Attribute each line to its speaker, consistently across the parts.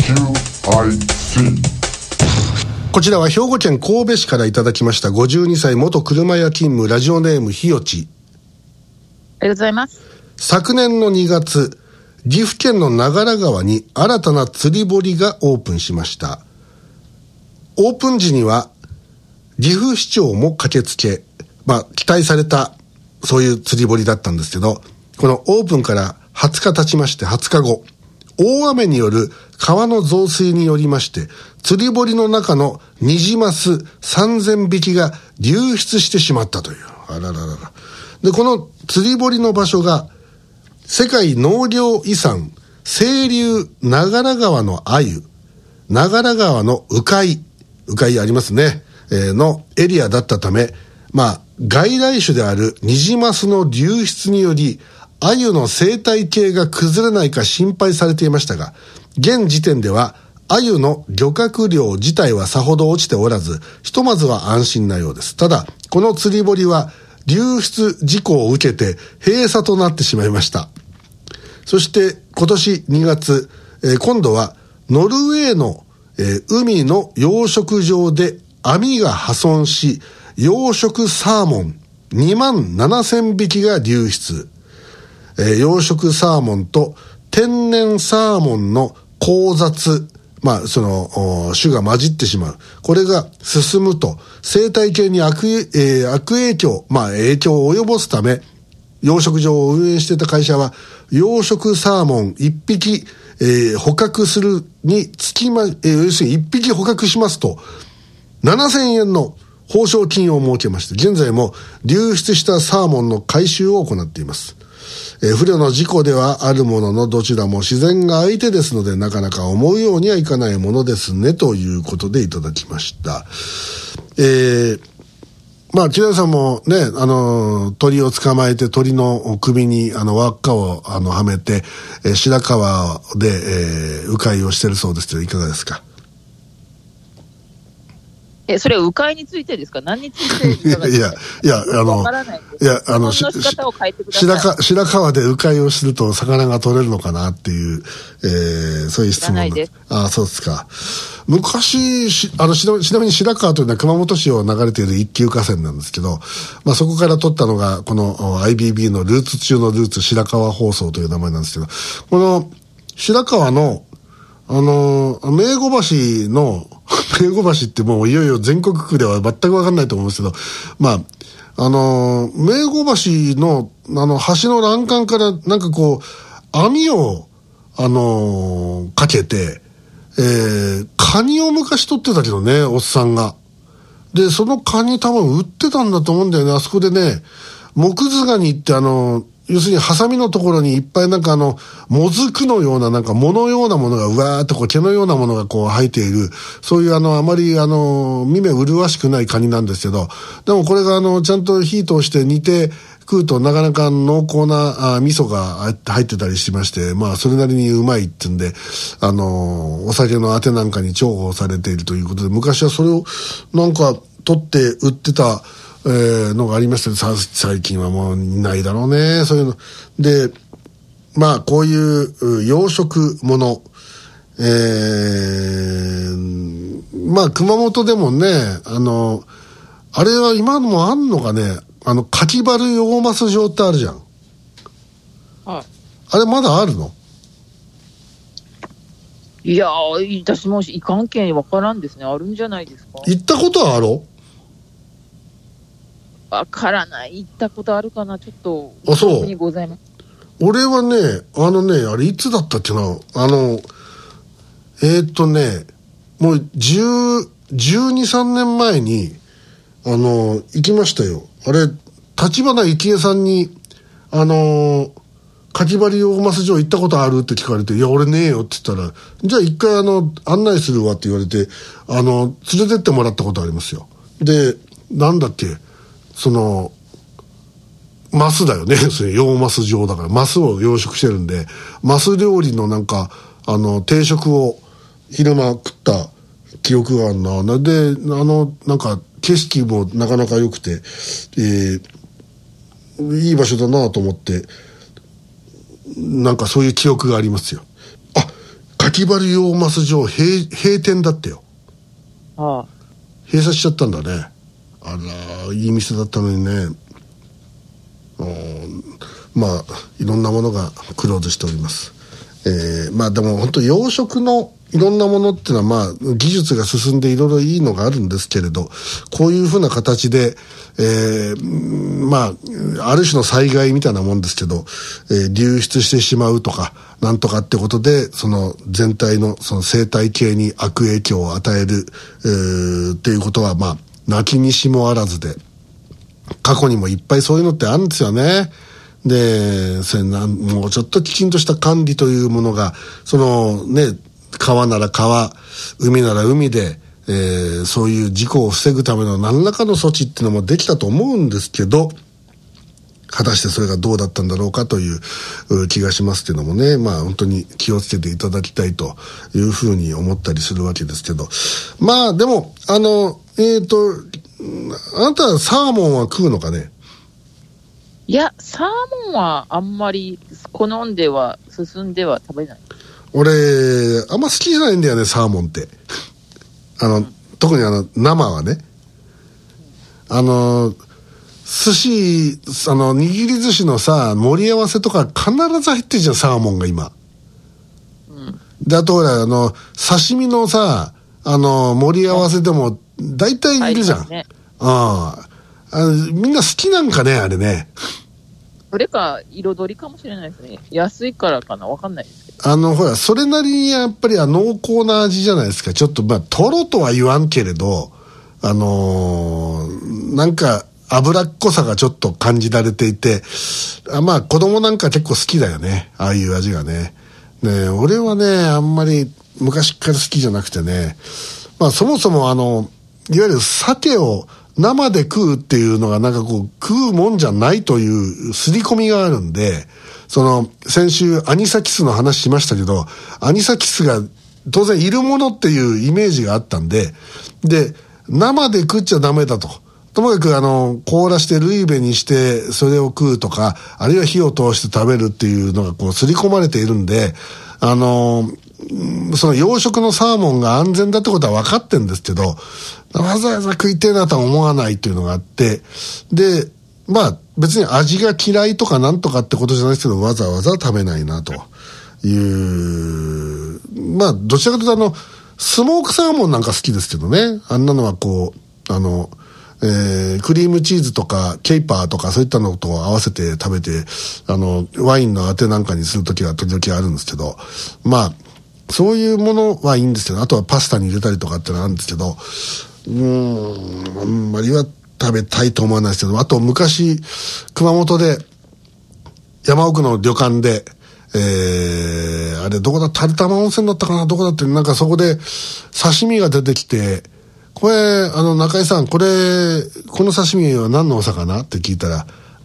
Speaker 1: こちらは兵庫県神戸市からいただきました52歳元車屋勤務ラジオネームひよち。
Speaker 2: ありがとうございます。
Speaker 1: 昨年の2月、岐阜県の長良川に新たな釣り堀がオープンしました。オープン時には岐阜市長も駆けつけ、期待されたそういう釣り堀だったんですけど、このオープンから20日経ちまして、20日後、大雨による川の増水によりまして、釣り堀の中のニジマス3000匹が流出してしまったという。あらららら。で、この釣り堀の場所が、世界農業遺産、清流長良川の鮎、長良川の鵜飼ありますね、のエリアだったため、外来種であるニジマスの流出により、鮎の生態系が崩れないか心配されていましたが、現時点では鮎の漁獲量自体はさほど落ちておらず、ひとまずは安心なようです。ただ、この釣り堀は流出事故を受けて閉鎖となってしまいました。そして今年2月、今度はノルウェーの、海の養殖場で網が破損し、養殖サーモン2万7000匹が流出。養殖サーモンと天然サーモンの交雑、種が混じってしまう。これが進むと生態系に悪影響、影響を及ぼすため、養殖場を運営していた会社は、養殖サーモン1匹、捕獲するにつき要するに1匹捕獲しますと、7000円の報奨金を設けまして、現在も流出したサーモンの回収を行っています。不慮の事故ではあるものの、どちらも自然が相手ですので、なかなか思うようにはいかないものですね、ということでいただきました。木田さんもね、鳥を捕まえて、鳥の首に輪っかをはめて、白川で、鵜飼をしてるそうですけど、いかがですか？
Speaker 2: それは鵜飼についてですか？何についていかがですか？わからないです。仕方を変えてください。
Speaker 1: 白川で鵜飼をすると魚が取れるのかなっていう、そういう質問。
Speaker 2: ないです。
Speaker 1: そうですか。昔、ちなみに白川というのは熊本市を流れている一級河川なんですけど、そこから取ったのが、この IBB のルーツ中のルーツ、白川放送という名前なんですけど、この白川の名護橋の名護橋ってもういよいよ全国区では全く分かんないと思うんですけど、名護橋の橋の欄干からなんかこう網をかけて、カニを昔取ってたけどね、おっさんが。で、そのカニ多分売ってたんだと思うんだよね。あそこでね、木図ガニって要するにハサミのところにいっぱいなんかもずくのようななんか藻のようなものがうわーっとこう毛のようなものがこう生えている、そういうあまり見目麗しくないカニなんですけど、でもこれがちゃんと火通して煮て食うとなかなか濃厚な味噌が入ってたりしまして、それなりにうまいってんで、お酒のあてなんかに重宝されているということで、昔はそれをなんか取って売ってたのがありましたけど、最近はもうないだろうね、そういうので。こういう養殖もの、熊本でもね、あれは今もあんのかね、カキバルヨゴマス場ってあるじゃん。
Speaker 2: はい。
Speaker 1: あれまだあるの？
Speaker 2: いやー、私もいかんけんわからんですね。あるんじゃないですか？
Speaker 1: 行ったことはあろ？
Speaker 2: わからない。行ったことあるかな、ちょっと。
Speaker 1: そう。
Speaker 2: にございます。
Speaker 1: 俺はね、あれいつだったっけな、もう12、3年前に、行きましたよ。あれ、立花幸恵さんに、かきばり大増城行ったことあるって聞かれて、いや、俺ねえよって言ったら、じゃあ一回案内するわって言われて、連れてってもらったことありますよ。で、なんだっけ、マスだよね。それ洋マス状だから、マスを養殖してるんで、マス料理のなんか、定食を昼間食った記憶があるな。で、なんか、景色もなかなか良くて、いい場所だなと思って、なんかそういう記憶がありますよ。か秋春洋マス場閉店だってよ。
Speaker 2: ああ、
Speaker 1: 閉鎖しちゃったんだね。あら、いい店だったのにね。まあいろんなものがクローズしております。まあでも本当養殖のいろんなものっていうのは、まあ技術が進んでいろいろいいのがあるんですけれど、こういうふうな形で、まあある種の災害みたいなもんですけど、流出してしまうとかなんとかってことで、その全体のその生態系に悪影響を与える、っていうことは、まあなきにしもあらずで、過去にもいっぱいそういうのってあるんですよね。で、もうちょっときちんとした管理というものが、そのね、川なら川、海なら海で、そういう事故を防ぐための何らかの措置っていうのもできたと思うんですけど、果たしてそれがどうだったんだろうかという気がしますけどもね。まあ本当に気をつけていただきたいというふうに思ったりするわけですけど。まあでも、あなたはサーモンは食うのかね？
Speaker 2: いや、サーモンはあんまり好んでは進んでは食べない。
Speaker 1: 俺あんま好きじゃないんだよね、サーモンって特に生はね、寿司握り寿司のさ盛り合わせとか必ず入ってるじゃん、サーモンが今。であとほら刺身のさ盛り合わせでも大体いるじゃん。みんな好きなんかね、あれね。
Speaker 2: それか彩りかもしれないですね。安いからかな、わかんないですけど。
Speaker 1: ほらそれなりにやっぱり濃厚な味じゃないですか。ちょっとまあトロとは言わんけれどなんか脂っこさがちょっと感じられていて、まあ子供なんか結構好きだよね、ああいう味がね。ね、俺はねあんまり昔から好きじゃなくてね。まあそもそもいわゆる鮭を生で食うっていうのがなんかこう食うもんじゃないという刷り込みがあるんで、先週アニサキスの話しましたけど、アニサキスが当然いるものっていうイメージがあったんで、生で食っちゃダメだと。ともかく凍らしてルイベにしてそれを食うとか、あるいは火を通して食べるっていうのがこう刷り込まれているんで、その養殖のサーモンが安全だってことは分かってるんですけど、わざわざ食いてえなとは思わないっていうのがあって、でまあ別に味が嫌いとかなんとかってことじゃないですけど、わざわざ食べないなという、まあどちらかというとスモークサーモンなんか好きですけどね。あんなのはこうクリームチーズとかケイパーとかそういったのと合わせて食べてワインのあてなんかにするときは時々あるんですけど、まあそういうものはいいんですけど、あとはパスタに入れたりとかってのあるんですけど、あんまりは食べたいと思わないですけど、あと昔熊本で山奥の旅館であれどこだ、垂玉温泉だったかな、どこだって、なんかそこで刺身が出てきて、これ中井さんこの刺身は何のお魚って聞いたら、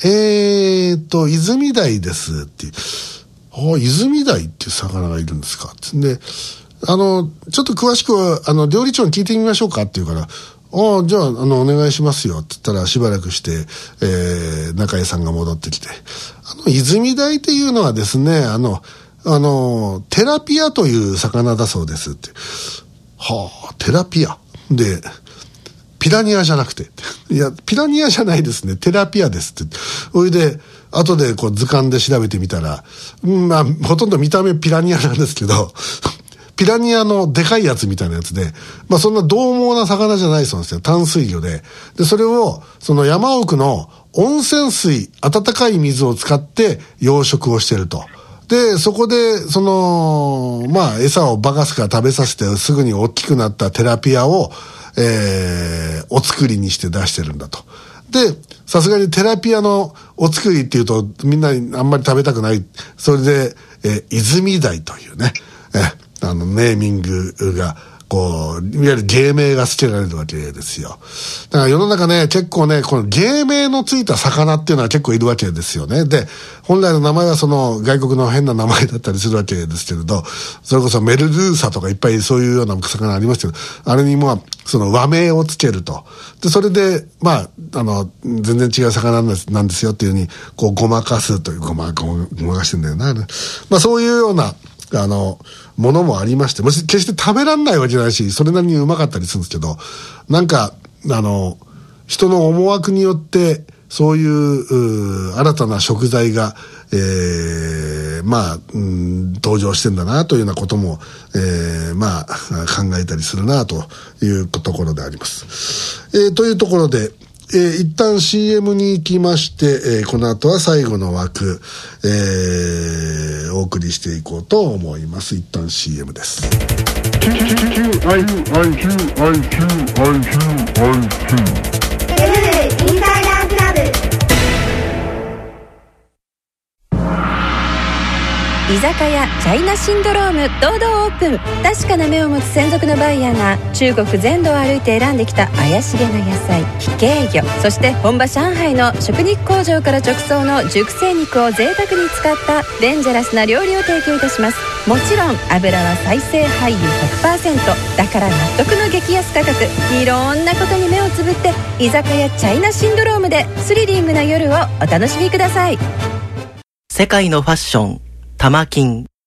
Speaker 1: 泉鯛ですっていう。泉鯛っていう魚がいるんですかで、ちょっと詳しくは料理長に聞いてみましょうかって言うから、じゃあお願いしますよって言ったら、しばらくして、中井さんが戻ってきて、泉鯛っていうのはですね、テラピアという魚だそうですって。テラピアで、ピラニアじゃなくて、いやピラニアじゃないですね、テラピアですって。それで後でこう図鑑で調べてみたら、まあほとんど見た目ピラニアなんですけどピラニアのでかいやつみたいなやつで、まあそんな獰猛な魚じゃないそうなんですよ。淡水魚で。で、それをその山奥の温泉水、温かい水を使って養殖をしてると。で、そこで、まあ、餌をバカスカ食べさせてすぐに大きくなったテラピアを、お作りにして出してるんだと。で、さすがにテラピアのお作りっていうと、みんなあんまり食べたくない。それで、泉鯛というね、ネーミングが、こう、いわゆる芸名が付けられるわけですよ。だから世の中ね、結構ね、この芸名のついた魚っていうのは結構いるわけですよね。で、本来の名前はその外国の変な名前だったりするわけですけれど、それこそメルルーサとかいっぱいそういうような魚ありますけど、あれにもその和名をつけると。で、それで、まあ、全然違う魚なんですよっていうふうに、こう、ごまかすという、ごまかしてんだよな。まあ、そういうような、 ものもありまして、決して食べらんないわけじゃないし、それなりにうまかったりするんですけど、なんか、人の思惑によって、そういう新たな食材が、登場してんだなというようなことも、考えたりするなというところであります。というところで、一旦 CM に行きまして、この後は最後の枠、お送りしていこうと思います。一旦 CM です。
Speaker 3: 居酒屋チャイナシンドローム堂々オープン。確かな目を持つ専属のバイヤーが中国全土を歩いて選んできた怪しげな野菜、非形魚、そして本場上海の食肉工場から直送の熟成肉を贅沢に使ったデンジャラスな料理を提供いたします。もちろん油は再生廃油 100%。 だから納得の激安価格。いろんなことに目をつぶって居酒屋チャイナシンドロームでスリリングな夜をお楽しみください。
Speaker 4: 世界のファッション、タマキン。